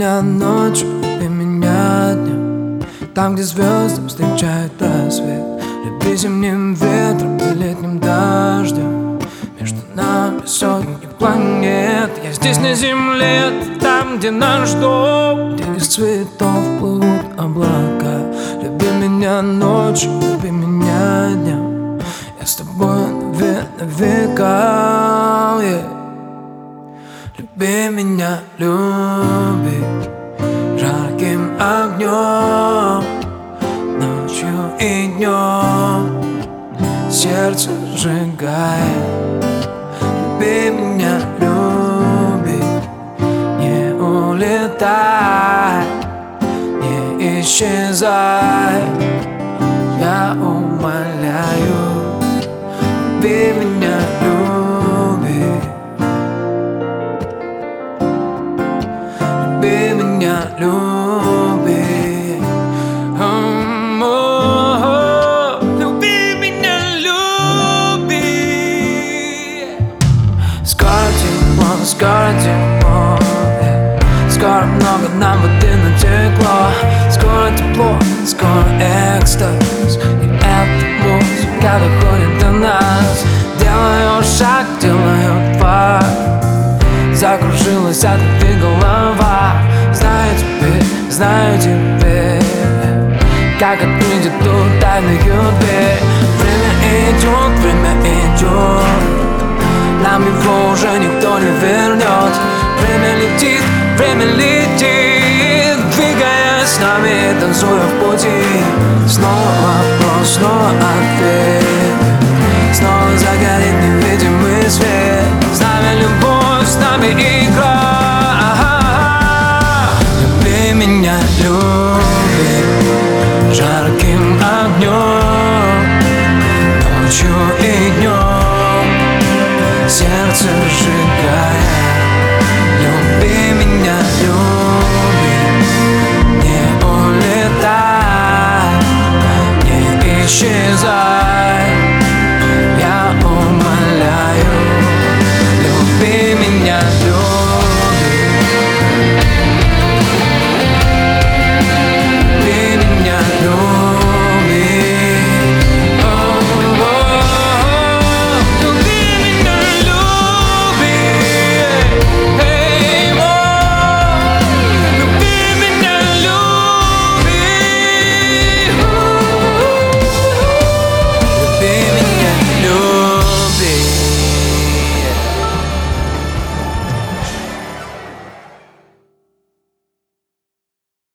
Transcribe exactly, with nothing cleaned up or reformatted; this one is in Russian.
меня ночью, люби меня днем, там, где звезды встречают рассвет. Люби зимним ветром и летним дождем. Между нами сотни планет. Я здесь на земле, там, где нас ждут, где из цветов плывут облака. Люби меня ночью, люби меня днем, я с тобой на века, yeah. Люби меня, люби жарким огнем, ночью и днем сердце сжигает. Люби меня, люби, не улетай, не исчезай, я умоляю. Люби меня, люби, люби меня, люби, um, oh, oh. Люби меня, люби. Скоро тепло, скоро тепло, yeah. Скоро много нам воды натекло. Скоро тепло, скоро экстаз, и эта музыка доходит до нас. Делаю шаг, делаю два, закружилась от любви голова. Знаю теперь, знаю теперь, как открыть эту тайную дверь. Время идет, время идет, нам его уже никто не вернет. Время летит, время летит, двигаясь с нами, танцуя в пути. Снова вопрос, снова ответ, снова загорит невидимый свет. С нами любовь, с нами игра. Люби меня, люби жарким огнем, ночью и днем сердце сжигая. Люби меня, люби.